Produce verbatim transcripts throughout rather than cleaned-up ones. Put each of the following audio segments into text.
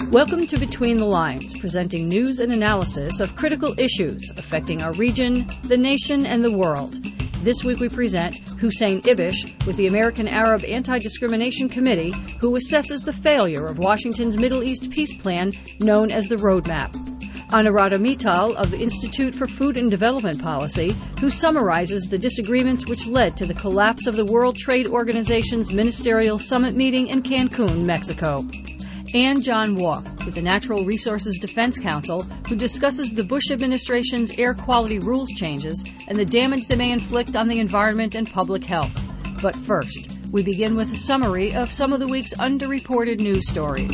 Welcome to Between the Lines, presenting news and analysis of critical issues affecting our region, the nation, and the world. This week we present Hussein Ibish with the American Arab Anti-Discrimination Committee, who assesses the failure of Washington's Middle East peace plan known as the Roadmap. Anuradha Mittal of the Institute for Food and Development Policy, who summarizes the disagreements which led to the collapse of the World Trade Organization's Ministerial Summit meeting in Cancun, Mexico. And John Walk with the Natural Resources Defense Council, who discusses the Bush administration's air quality rules changes and the damage they may inflict on the environment and public health. But first, we begin with a summary of some of the week's underreported news stories.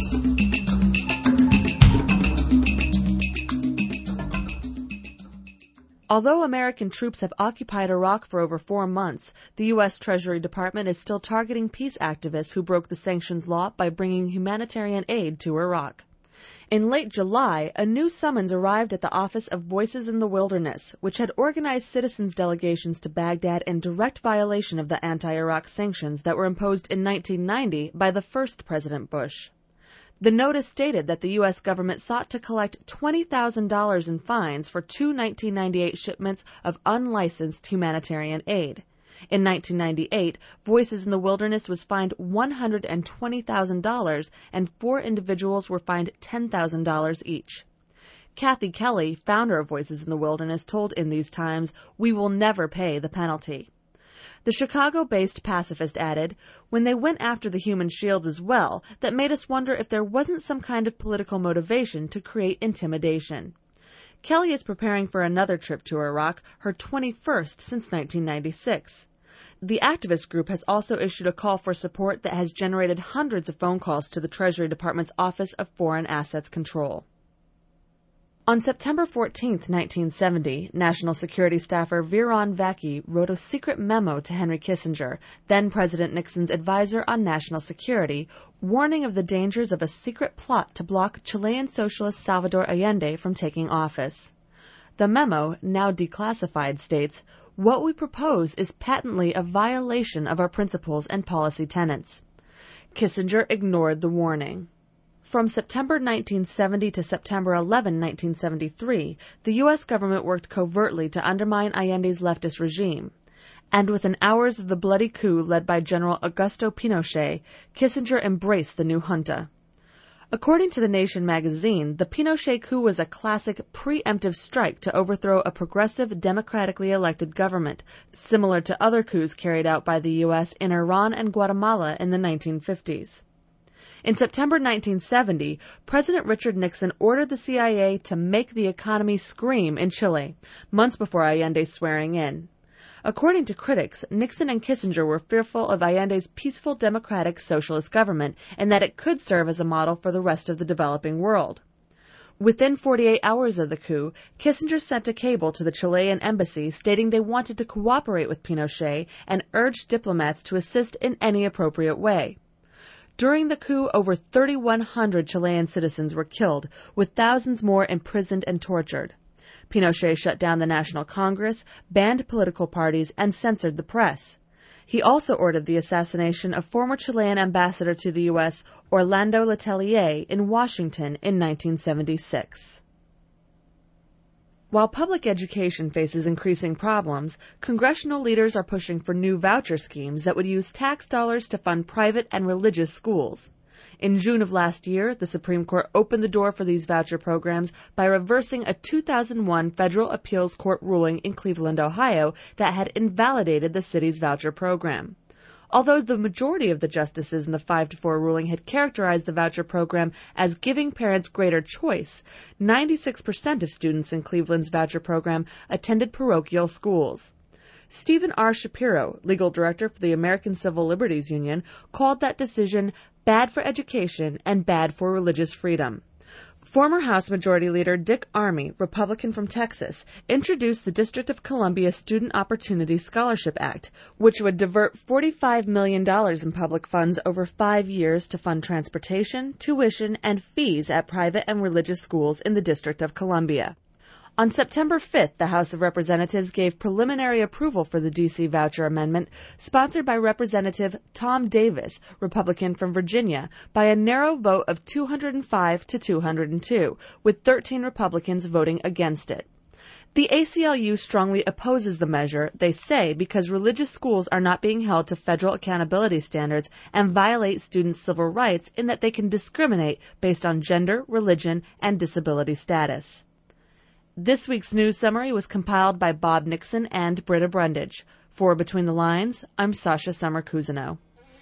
Although American troops have occupied Iraq for over four months, the U S Treasury Department is still targeting peace activists who broke the sanctions law by bringing humanitarian aid to Iraq. In late July, a new summons arrived at the Office of Voices in the Wilderness, which had organized citizens' delegations to Baghdad in direct violation of the anti-Iraq sanctions that were imposed in nineteen ninety by the first President Bush. The notice stated that the U S government sought to collect twenty thousand dollars in fines for two nineteen ninety-eight shipments of unlicensed humanitarian aid. In nineteen ninety-eight, Voices in the Wilderness was fined one hundred twenty thousand dollars and four individuals were fined ten thousand dollars each. Kathy Kelly, founder of Voices in the Wilderness, told In These Times, "We will never pay the penalty." The Chicago-based pacifist added, "When they went after the human shields as well, that made us wonder if there wasn't some kind of political motivation to create intimidation." Kelly is preparing for another trip to Iraq, her twenty-first since nineteen ninety-six. The activist group has also issued a call for support that has generated hundreds of phone calls to the Treasury Department's Office of Foreign Assets Control. On September fourteenth, nineteen seventy, National Security staffer Viron Vaki wrote a secret memo to Henry Kissinger, then President Nixon's advisor on national security, warning of the dangers of a secret plot to block Chilean socialist Salvador Allende from taking office. The memo, now declassified, states, "What we propose is patently a violation of our principles and policy tenets." Kissinger ignored the warning. From September nineteen seventy to September eleventh, nineteen seventy-three, the U S government worked covertly to undermine Allende's leftist regime. And within hours of the bloody coup led by General Augusto Pinochet, Kissinger embraced the new junta. According to The Nation magazine, the Pinochet coup was a classic preemptive strike to overthrow a progressive, democratically elected government, similar to other coups carried out by the U S in Iran and Guatemala in the nineteen fifties. In September nineteen seventy, President Richard Nixon ordered the C I A to make the economy scream in Chile, months before Allende's swearing in. According to critics, Nixon and Kissinger were fearful of Allende's peaceful democratic socialist government and that it could serve as a model for the rest of the developing world. Within forty-eight hours of the coup, Kissinger sent a cable to the Chilean embassy stating they wanted to cooperate with Pinochet and urged diplomats to assist in any appropriate way. During the coup, over thirty-one hundred Chilean citizens were killed, with thousands more imprisoned and tortured. Pinochet shut down the National Congress, banned political parties, and censored the press. He also ordered the assassination of former Chilean ambassador to the U S Orlando Letelier in Washington in nineteen seventy-six. While public education faces increasing problems, congressional leaders are pushing for new voucher schemes that would use tax dollars to fund private and religious schools. In June of last year, the Supreme Court opened the door for these voucher programs by reversing a two thousand one federal appeals court ruling in Cleveland, Ohio, that had invalidated the city's voucher program. Although the majority of the justices in the five to four ruling had characterized the voucher program as giving parents greater choice, ninety-six percent of students in Cleveland's voucher program attended parochial schools. Stephen R. Shapiro, legal director for the American Civil Liberties Union, called that decision bad for education and bad for religious freedom. Former House Majority Leader Dick Armey, Republican from Texas, introduced the District of Columbia Student Opportunity Scholarship Act, which would divert forty-five million dollars in public funds over five years to fund transportation, tuition, and fees at private and religious schools in the District of Columbia. On September fifth, the House of Representatives gave preliminary approval for the D C voucher amendment, sponsored by Representative Tom Davis, Republican from Virginia, by a narrow vote of two hundred five to two hundred two, with thirteen Republicans voting against it. The A C L U strongly opposes the measure, they say, because religious schools are not being held to federal accountability standards and violate students' civil rights in that they can discriminate based on gender, religion, and disability status. This week's news summary was compiled by Bob Nixon and Britta Brundage. For Between the Lines, I'm Sasha Summer-Cousineau.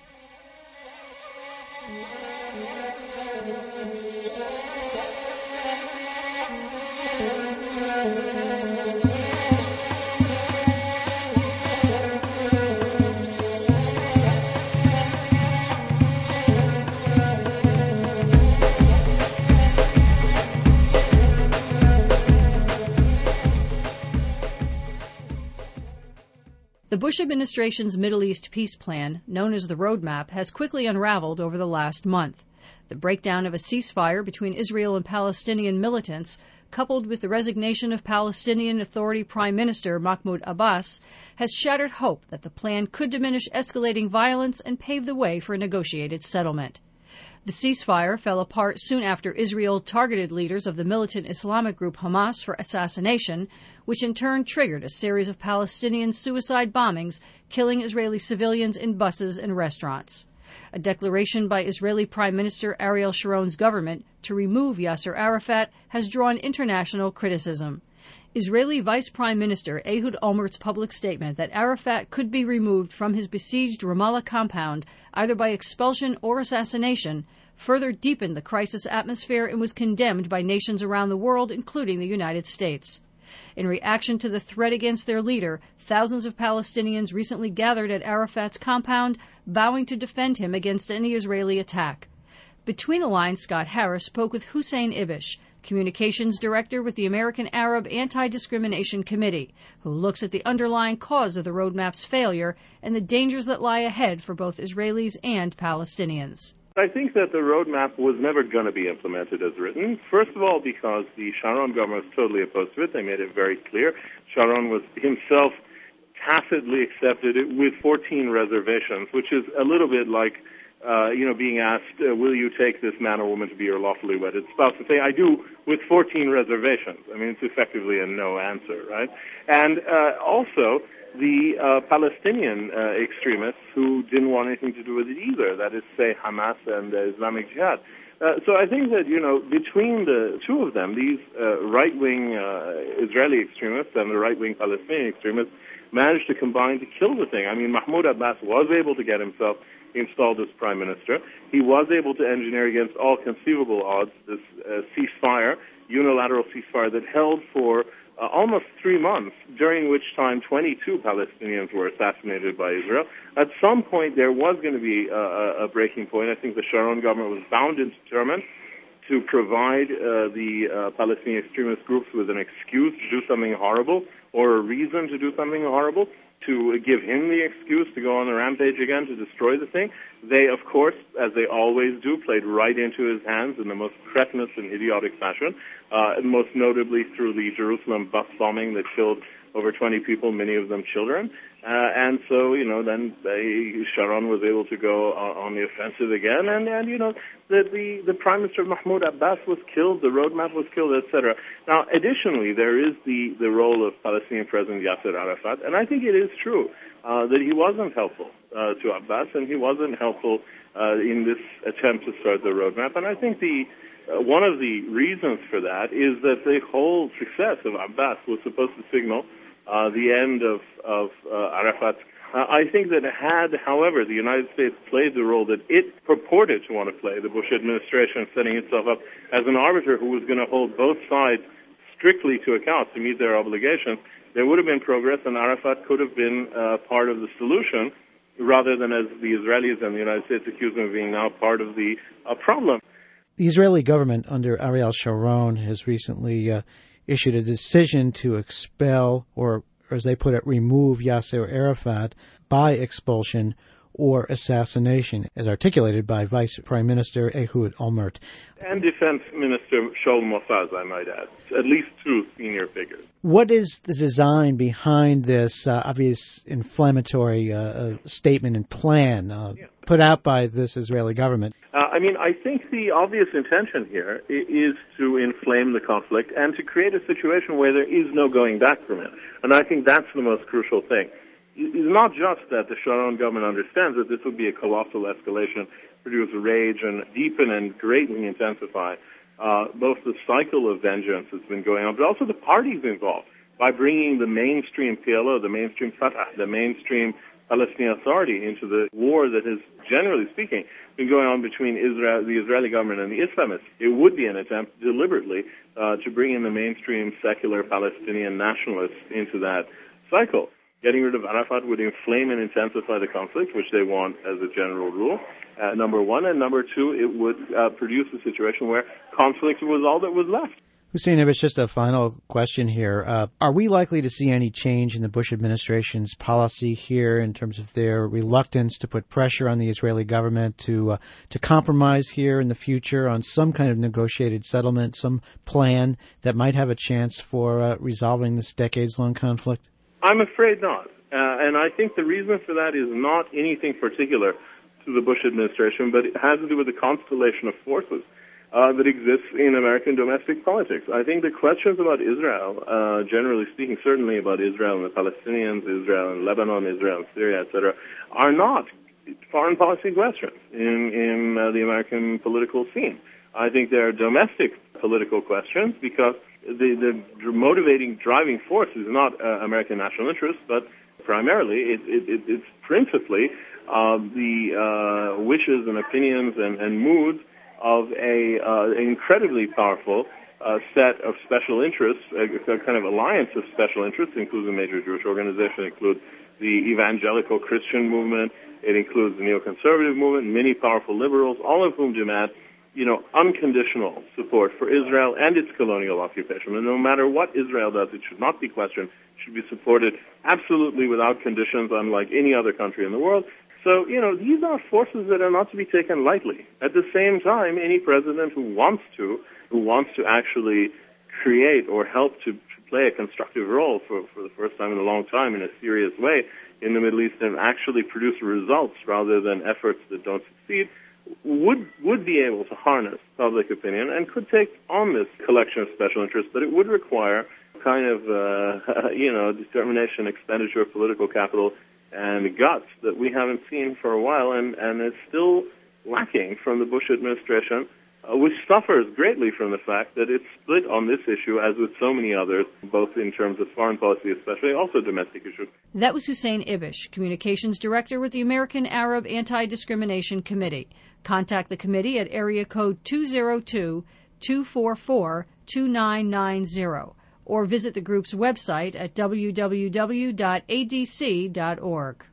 The Bush administration's Middle East peace plan, known as the Roadmap, has quickly unraveled over the last month. The breakdown of a ceasefire between Israel and Palestinian militants, coupled with the resignation of Palestinian Authority Prime Minister Mahmoud Abbas, has shattered hope that the plan could diminish escalating violence and pave the way for a negotiated settlement. The ceasefire fell apart soon after Israel targeted leaders of the militant Islamic group Hamas for assassination, which in turn triggered a series of Palestinian suicide bombings, killing Israeli civilians in buses and restaurants. A declaration by Israeli Prime Minister Ariel Sharon's government to remove Yasser Arafat has drawn international criticism. Israeli Vice Prime Minister Ehud Olmert's public statement that Arafat could be removed from his besieged Ramallah compound either by expulsion or assassination further deepened the crisis atmosphere and was condemned by nations around the world, including the United States. In reaction to the threat against their leader, thousands of Palestinians recently gathered at Arafat's compound, vowing to defend him against any Israeli attack. Between the Lines, Scott Harris spoke with Hussein Ibish, Communications Director with the American Arab Anti-Discrimination Committee, who looks at the underlying cause of the roadmap's failure and the dangers that lie ahead for both Israelis and Palestinians. I think that the roadmap was never going to be implemented as written. First of all, because the Sharon government was totally opposed to it. They made it very clear. Sharon was himself tacitly accepted it with fourteen reservations, which is a little bit like, uh, you know, being asked, uh, will you take this man or woman to be your lawfully wedded spouse? And say, I do, with fourteen reservations. I mean, it's effectively a no answer, right? And uh, also, the uh, Palestinian uh, extremists who didn't want anything to do with it either, that is, say, Hamas and uh, Islamic Jihad. Uh, so I think that, you know, between the two of them, these uh, right-wing uh, Israeli extremists and the right-wing Palestinian extremists managed to combine to kill the thing. I mean, Mahmoud Abbas was able to get himself installed as prime minister. He was able to engineer against all conceivable odds this uh, ceasefire, unilateral ceasefire that held for Uh, almost three months, during which time twenty-two Palestinians were assassinated by Israel. At some point, there was going to be a, a breaking point. I think the Sharon government was bound and determined to provide uh, the uh, Palestinian extremist groups with an excuse to do something horrible or a reason to do something horrible, to give him the excuse to go on the rampage again to destroy the thing. They, of course, as they always do, played right into his hands in the most cretinous and idiotic fashion, uh, most notably through the Jerusalem bus bombing that killed over twenty people, many of them children. Uh, and so, you know, then they, Sharon was able to go on, on the offensive again. And, and you know, the, the, the Prime Minister Mahmoud Abbas was killed, the roadmap was killed, et cetera. Now, additionally, there is the, the role of Palestinian President Yasser Arafat. And I think it is true uh, that he wasn't helpful uh, to Abbas, and he wasn't helpful uh, in this attempt to start the roadmap. And I think the uh, one of the reasons for that is that the whole success of Abbas was supposed to signal Uh, the end of, of uh, Arafat. Uh, I think that had, however, the United States played the role that it purported to want to play, the Bush administration setting itself up as an arbiter who was going to hold both sides strictly to account to meet their obligations, there would have been progress, and Arafat could have been uh, part of the solution rather than, as the Israelis and the United States accuse him of being now, part of the uh, problem. The Israeli government under Ariel Sharon has recently uh, issued a decision to expel, or, or as they put it, remove Yasser Arafat by expulsion. or assassination, as articulated by Vice Prime Minister Ehud Olmert. And Defense Minister Shaul Mofaz, I might add. At least two senior figures. What is the design behind this uh, obvious inflammatory uh, statement and plan uh, yeah. put out by this Israeli government? Uh, I mean, I think the obvious intention here is to inflame the conflict and to create a situation where there is no going back from it. And I think that's the most crucial thing. It's not just that the Sharon government understands that this would be a colossal escalation, produce rage and deepen and greatly intensify uh, both the cycle of vengeance that's been going on, but also the parties involved by bringing the mainstream P L O, the mainstream Fatah, the mainstream Palestinian Authority into the war that has, generally speaking, been going on between Israel, the Israeli government and the Islamists. It would be an attempt deliberately uh, to bring in the mainstream secular Palestinian nationalists into that cycle. Getting rid of Arafat would inflame and intensify the conflict, which they want as a general rule, uh, number one. And number two, it would uh, produce a situation where conflict was all that was left. Hussein Ibish, just a final question here. Uh, are we likely to see any change in the Bush administration's policy here in terms of their reluctance to put pressure on the Israeli government to uh, to compromise here in the future on some kind of negotiated settlement, some plan that might have a chance for uh, resolving this decades-long conflict? I'm afraid not. Uh, and I think the reason for that is not anything particular to the Bush administration, but it has to do with the constellation of forces uh, that exists in American domestic politics. I think the questions about Israel, uh, generally speaking, certainly about Israel and the Palestinians, Israel and Lebanon, Israel and Syria, et cetera, are not foreign policy questions in, in uh, the American political scene. I think they are domestic political questions because the, the motivating driving force is not uh, American national interest, but primarily it, it, it, it's principally uh, the uh, wishes and opinions and, and moods of a uh, incredibly powerful uh, set of special interests, a, a kind of alliance of special interests. It includes a major Jewish organization, it includes the evangelical Christian movement, it includes the neoconservative movement, many powerful liberals, all of whom demand you know, unconditional support for Israel and its colonial occupation. And no matter what Israel does, it should not be questioned. It should be supported absolutely without conditions, unlike any other country in the world. So, you know, these are forces that are not to be taken lightly. At the same time, any president who wants to, who wants to actually create or help to, to play a constructive role for, for the first time in a long time in a serious way in the Middle East and actually produce results rather than efforts that don't succeed, would would be able to harness public opinion and could take on this collection of special interests, but it would require kind of, uh, you know, determination, expenditure of political capital, and guts that we haven't seen for a while, and, and it's still lacking from the Bush administration, uh, which suffers greatly from the fact that it's split on this issue, as with so many others, both in terms of foreign policy especially, also domestic issues. That was Hussein Ibish, Communications Director with the American Arab Anti-Discrimination Committee. Contact the committee at area code two oh two, two four four, two nine nine zero or visit the group's website at w w w dot a d c dot org.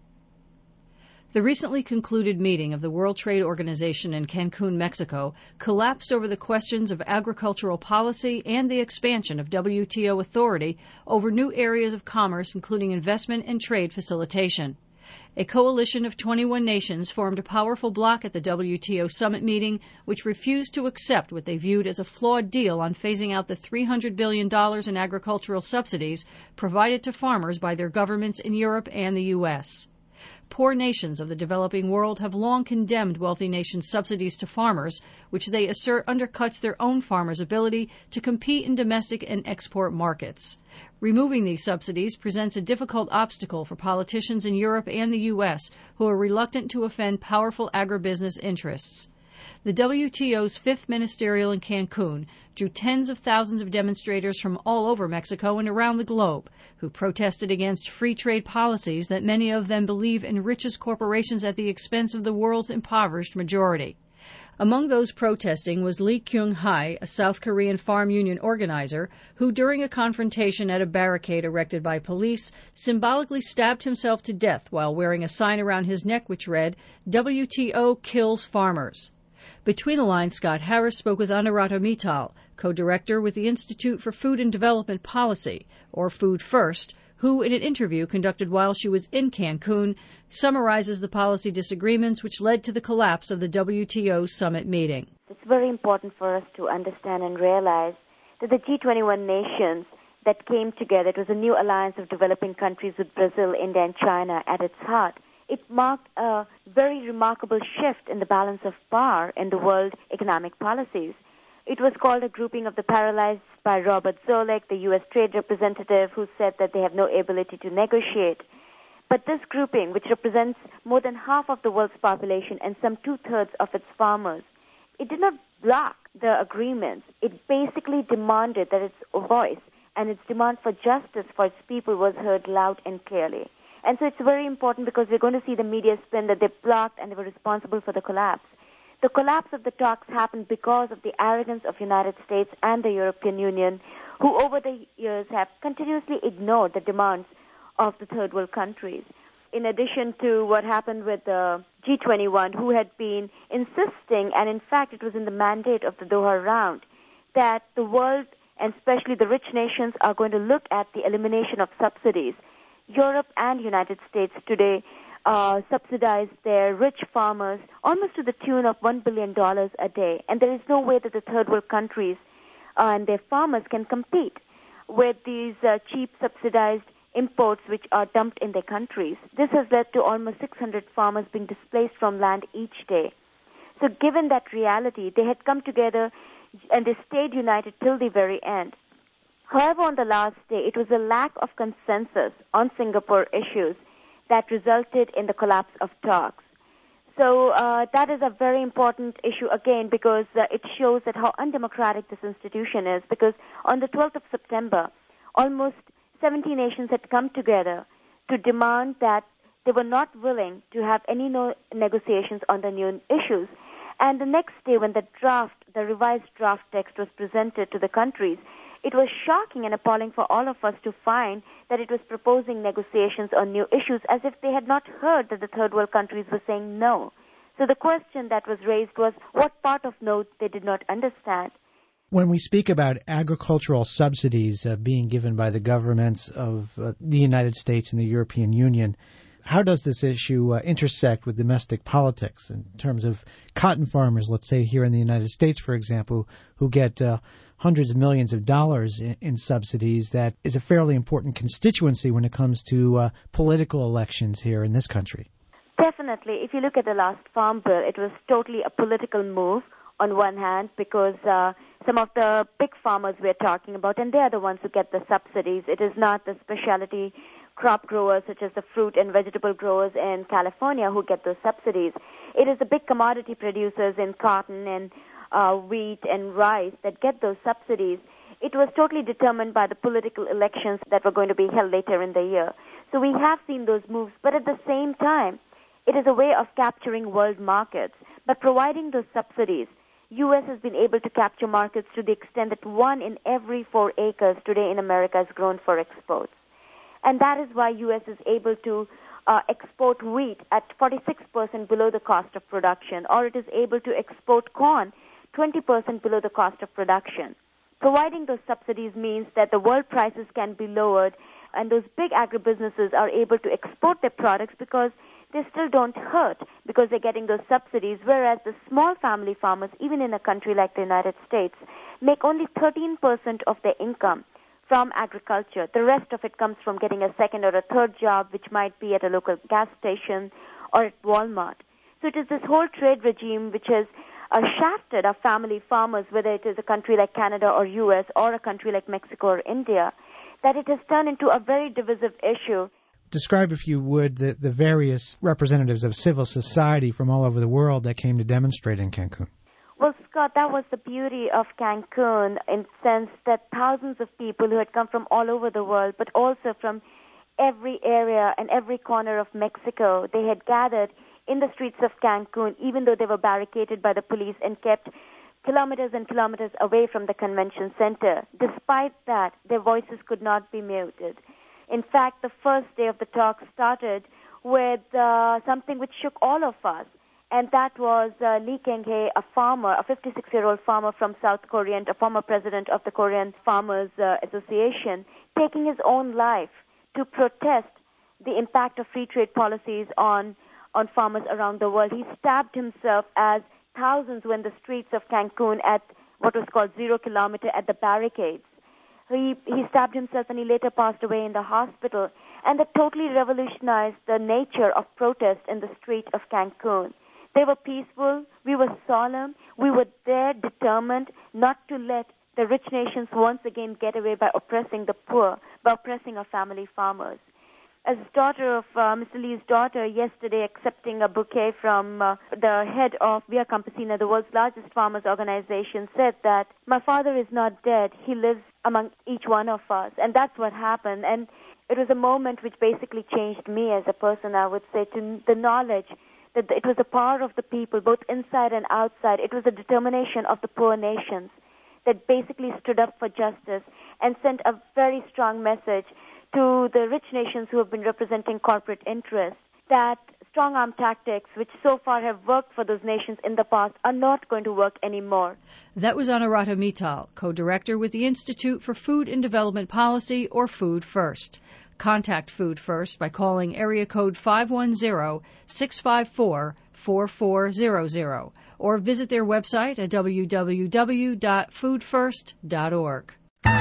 The recently concluded meeting of the World Trade Organization in Cancun, Mexico, collapsed over the questions of agricultural policy and the expansion of W T O authority over new areas of commerce, including investment and trade facilitation. A coalition of twenty-one nations formed a powerful bloc at the W T O summit meeting, which refused to accept what they viewed as a flawed deal on phasing out the three hundred billion dollars in agricultural subsidies provided to farmers by their governments in Europe and the U S Poor nations of the developing world have long condemned wealthy nations' subsidies to farmers, which they assert undercuts their own farmers' ability to compete in domestic and export markets. Removing these subsidies presents a difficult obstacle for politicians in Europe and the U S who are reluctant to offend powerful agribusiness interests. The W T O's fifth ministerial in Cancun drew tens of thousands of demonstrators from all over Mexico and around the globe who protested against free trade policies that many of them believe enriches corporations at the expense of the world's impoverished majority. Among those protesting was Lee Kyung-hae, a South Korean farm union organizer, who during a confrontation at a barricade erected by police symbolically stabbed himself to death while wearing a sign around his neck which read, W T O kills farmers. Between the lines, Scott Harris spoke with Anurata Mittal, co-director with the Institute for Food and Development Policy, or Food First, who, in an interview conducted while she was in Cancun, summarizes the policy disagreements which led to the collapse of the W T O summit meeting. It's very important for us to understand and realize that the G twenty-one nations that came together, it was a new alliance of developing countries with Brazil, India, and China at its heart. It marked a very remarkable shift in the balance of power in the world economic policies. It was called a grouping of the paralyzed by Robert Zoellick, the U S trade representative, who said that they have no ability to negotiate. But this grouping, which represents more than half of the world's population and some two-thirds of its farmers, it did not block the agreements. It basically demanded that its voice and its demand for justice for its people was heard loud and clearly. And so it's very important because we're going to see the media spin that they blocked and they were responsible for the collapse. The collapse of the talks happened because of the arrogance of the United States and the European Union, who over the years have continuously ignored the demands of the third world countries. In addition to what happened with the G twenty-one, who had been insisting, and in fact it was in the mandate of the Doha round, that the world, and especially the rich nations, are going to look at the elimination of subsidies. Europe and United States today uh, subsidize their rich farmers almost to the tune of one billion dollars a day. And there is no way that the third world countries uh, and their farmers can compete with these uh, cheap subsidized imports which are dumped in their countries. This has led to almost six hundred farmers being displaced from land each day. So given that reality, they had come together and they stayed united till the very end. However, on the last day, it was a lack of consensus on Singapore issues that resulted in the collapse of talks. So uh, that is a very important issue, again, because uh, it shows that how undemocratic this institution is, because on the twelfth of September, almost seventy nations had come together to demand that they were not willing to have any no negotiations on the new issues. And the next day, when the draft, the revised draft text was presented to the countries, it was shocking and appalling for all of us to find that it was proposing negotiations on new issues as if they had not heard that the third world countries were saying no. So the question that was raised was what part of no they did not understand. When we speak about agricultural subsidies uh, being given by the governments of uh, the United States and the European Union, how does this issue uh, intersect with domestic politics in terms of cotton farmers, let's say here in the United States, for example, who get uh, hundreds of millions of dollars in, in subsidies? That is a fairly important constituency when it comes to uh, political elections here in this country. Definitely. If you look at the last farm bill, it was totally a political move on one hand because uh, some of the big farmers we're talking about, and they are the ones who get the subsidies. It is not the specialty crop growers such as the fruit and vegetable growers in California who get those subsidies. It is the big commodity producers in cotton and uh, wheat and rice that get those subsidies. It was totally determined by the political elections that were going to be held later in the year. So we have seen those moves, but at the same time, it is a way of capturing world markets. By providing those subsidies, U S has been able to capture markets to the extent that one in every four acres today in America is grown for exports. And that is why U S is able to uh, export wheat at forty-six percent below the cost of production, or it is able to export corn twenty percent below the cost of production. Providing those subsidies means that the world prices can be lowered, and those big agribusinesses are able to export their products because they still don't hurt because they're getting those subsidies, whereas the small family farmers, even in a country like the United States, make only thirteen percent of their income from agriculture. The rest of it comes from getting a second or a third job, which might be at a local gas station or at Walmart. So it is this whole trade regime which has uh, shafted our family farmers, whether it is a country like Canada or U S or a country like Mexico or India, that it has turned into a very divisive issue. Describe, if you would, the, the various representatives of civil society from all over the world that came to demonstrate in Cancun. Well, Scott, that was the beauty of Cancun in the sense that thousands of people who had come from all over the world, but also from every area and every corner of Mexico, they had gathered in the streets of Cancun, even though they were barricaded by the police and kept kilometers and kilometers away from the convention center. Despite that, their voices could not be muted. In fact, the first day of the talk started with uh, something which shook all of us, and that was uh, Lee Keng-hae, a farmer, a fifty-six-year-old farmer from South Korea, and a former president of the Korean Farmers uh, Association, taking his own life to protest the impact of free trade policies on, on farmers around the world. He stabbed himself as thousands were in the streets of Cancun at what was called Zero Kilometer at the barricades. He, he stabbed himself and he later passed away in the hospital. And that totally revolutionized the nature of protest in the street of Cancun. They were peaceful, we were solemn, we were there determined not to let the rich nations once again get away by oppressing the poor, by oppressing our family farmers. As daughter of uh, Mister Lee's daughter, yesterday accepting a bouquet from uh, the head of Via Campesina, the world's largest farmers organization, said that my father is not dead, he lives among each one of us. And that's what happened. And it was a moment which basically changed me as a person, I would say, to the knowledge that it was the power of the people, both inside and outside. It was the determination of the poor nations that basically stood up for justice and sent a very strong message to the rich nations who have been representing corporate interests that strong-arm tactics, which so far have worked for those nations in the past, are not going to work anymore. That was Anuradha Mittal, co-director with the Institute for Food and Development Policy, or Food First. Contact Food First by calling area code five one zero, six five four, four four zero zero or visit their website at w w w dot food first dot org.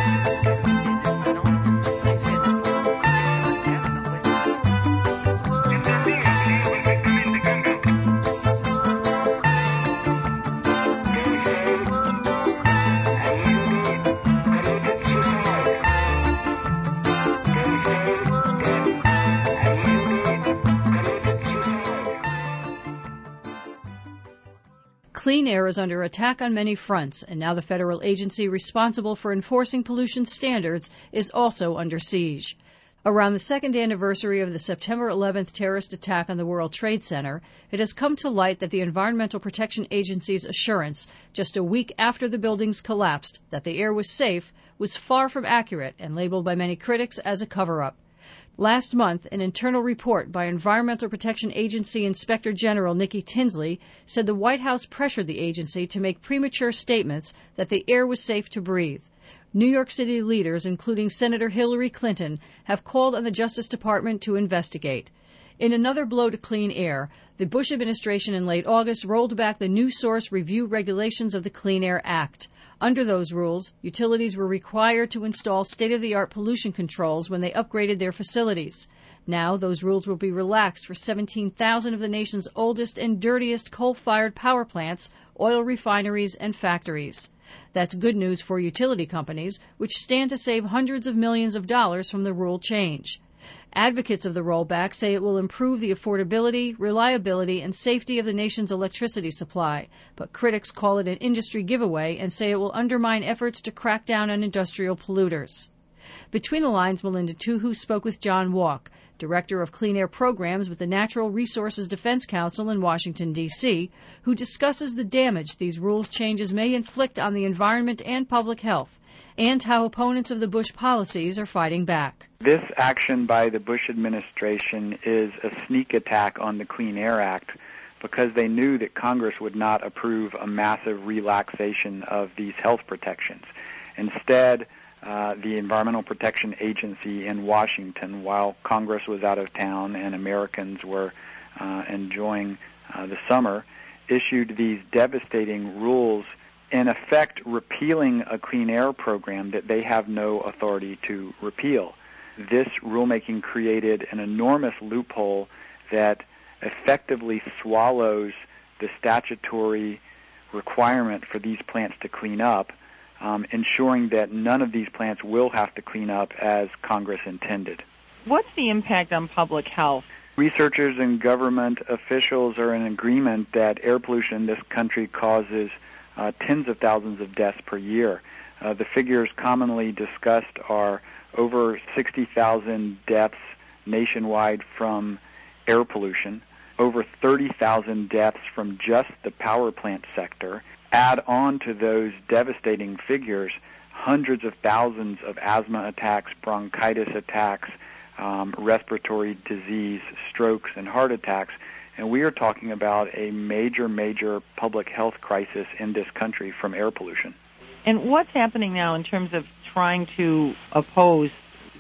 Clean air is under attack on many fronts, and now the federal agency responsible for enforcing pollution standards is also under siege. Around the second anniversary of the September eleventh terrorist attack on the World Trade Center, it has come to light that the Environmental Protection Agency's assurance, just a week after the buildings collapsed, that the air was safe, was far from accurate and labeled by many critics as a cover-up. Last month, an internal report by Environmental Protection Agency Inspector General Nikki Tinsley said the White House pressured the agency to make premature statements that the air was safe to breathe. New York City leaders, including Senator Hillary Clinton, have called on the Justice Department to investigate. In another blow to clean air, the Bush administration in late August rolled back the new source review regulations of the Clean Air Act. Under those rules, utilities were required to install state-of-the-art pollution controls when they upgraded their facilities. Now, those rules will be relaxed for seventeen thousand of the nation's oldest and dirtiest coal-fired power plants, oil refineries, and factories. That's good news for utility companies, which stand to save hundreds of millions of dollars from the rule change. Advocates of the rollback say it will improve the affordability, reliability, and safety of the nation's electricity supply, but critics call it an industry giveaway and say it will undermine efforts to crack down on industrial polluters. Between the lines, Melinda Tuhu spoke with John Walk, Director of Clean Air Programs with the Natural Resources Defense Council in Washington, D C, who discusses the damage these rules changes may inflict on the environment and public health, and how opponents of the Bush policies are fighting back. This action by the Bush administration is a sneak attack on the Clean Air Act because they knew that Congress would not approve a massive relaxation of these health protections. Instead, uh, the Environmental Protection Agency in Washington, while Congress was out of town and Americans were uh, enjoying uh, the summer, issued these devastating rules, in effect repealing a clean air program that they have no authority to repeal. This rulemaking created an enormous loophole that effectively swallows the statutory requirement for these plants to clean up, um, ensuring that none of these plants will have to clean up as Congress intended. What's the impact on public health? Researchers and government officials are in agreement that air pollution in this country causes uh, tens of thousands of deaths per year. Uh, the figures commonly discussed are over sixty thousand deaths nationwide from air pollution, over thirty thousand deaths from just the power plant sector. Add on to those devastating figures hundreds of thousands of asthma attacks, bronchitis attacks, um, respiratory disease, strokes, and heart attacks. And we are talking about a major, major public health crisis in this country from air pollution. And what's happening now in terms of trying to oppose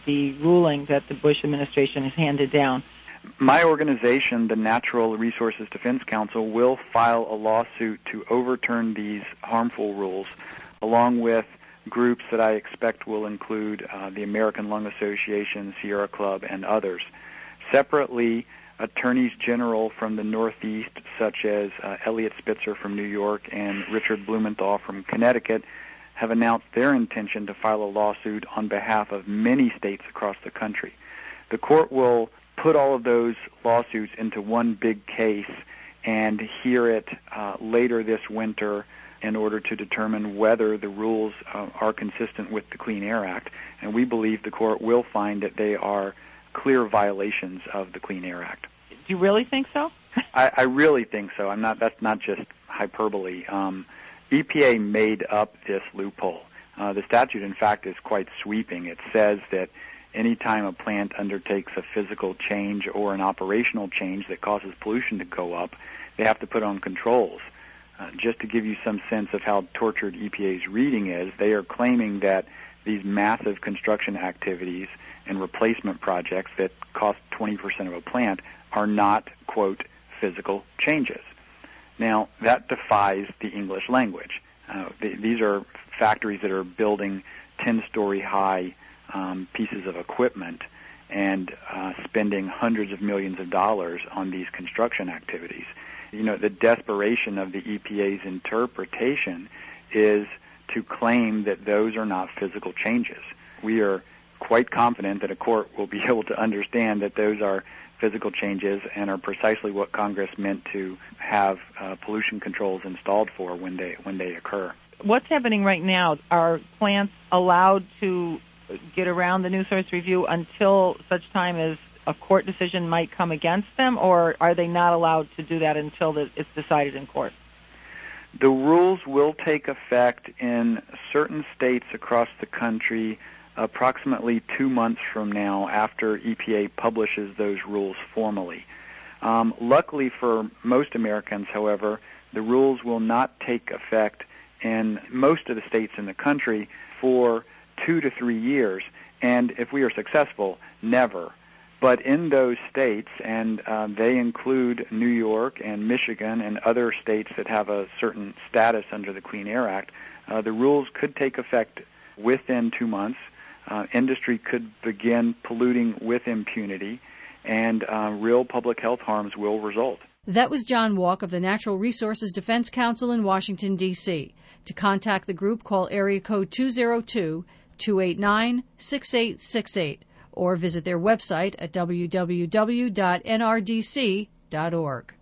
the ruling that the Bush administration has handed down? My organization, the Natural Resources Defense Council, will file a lawsuit to overturn these harmful rules, along with groups that I expect will include uh, the American Lung Association, Sierra Club, and others. Separately, attorneys general from the Northeast, such as uh, Elliot Spitzer from New York and Richard Blumenthal from Connecticut, have announced their intention to file a lawsuit on behalf of many states across the country. The court will put all of those lawsuits into one big case and hear it uh, later this winter in order to determine whether the rules uh, are consistent with the Clean Air Act. And we believe the court will find that they are clear violations of the Clean Air Act. Do you really think so? I, I really think so. I'm not. That's not just hyperbole. Um, E P A made up this loophole. Uh, the statute, in fact, is quite sweeping. It says that any time a plant undertakes a physical change or an operational change that causes pollution to go up, they have to put on controls. Uh, just to give you some sense of how tortured E P A's reading is, they are claiming that these massive construction activities and replacement projects that cost twenty percent of a plant are not, quote, physical changes. Now, that defies the English language. Uh, th- these are factories that are building ten-story high um, pieces of equipment and uh, spending hundreds of millions of dollars on these construction activities. You know, the desperation of the E P A's interpretation is to claim that those are not physical changes. We are quite confident that a court will be able to understand that those are physical changes and are precisely what Congress meant to have uh, pollution controls installed for when they when they occur. What's happening right now? Are plants allowed to get around the new source review until such time as a court decision might come against them, or are they not allowed to do that until the, it's decided in court? The rules will take effect in certain states across the country approximately two months from now after E P A publishes those rules formally. Um, luckily for most Americans, however, the rules will not take effect in most of the states in the country for two to three years, and if we are successful, never. But in those states, and uh, they include New York and Michigan and other states that have a certain status under the Clean Air Act, uh, the rules could take effect within two months. Uh, industry could begin polluting with impunity, and uh, real public health harms will result. That was John Walk of the Natural Resources Defense Council in Washington, D C To contact the group, call area code two oh two, two eight nine, six eight six eight or visit their website at w w w dot n r d c dot org.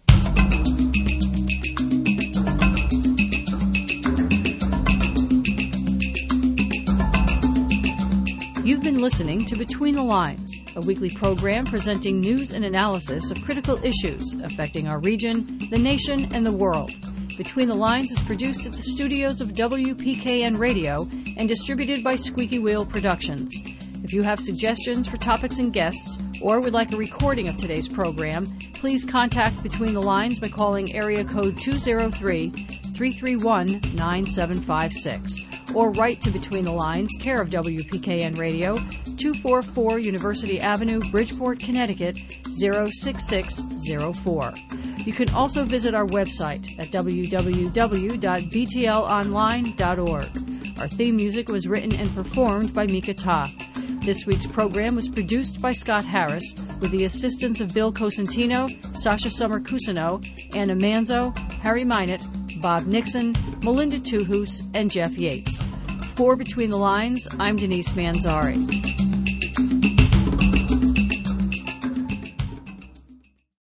You've been listening to Between the Lines, a weekly program presenting news and analysis of critical issues affecting our region, the nation, and the world. Between the Lines is produced at the studios of W P K N Radio and distributed by Squeaky Wheel Productions. If you have suggestions for topics and guests, or would like a recording of today's program, please contact Between the Lines by calling area code two oh three, three three one, nine seven five six or write to Between the Lines, care of W P K N Radio, two forty-four University Avenue, Bridgeport, Connecticut, zero six six zero four. You can also visit our website at w w w dot b t l online dot org. Our theme music was written and performed by Mika Ta. This week's program was produced by Scott Harris with the assistance of Bill Cosentino, Sasha Summer-Cusino, Anna Manzo, Harry Minot, Bob Nixon, Melinda Tuhus, and Jeff Yates. For Between the Lines, I'm Denise Manzari.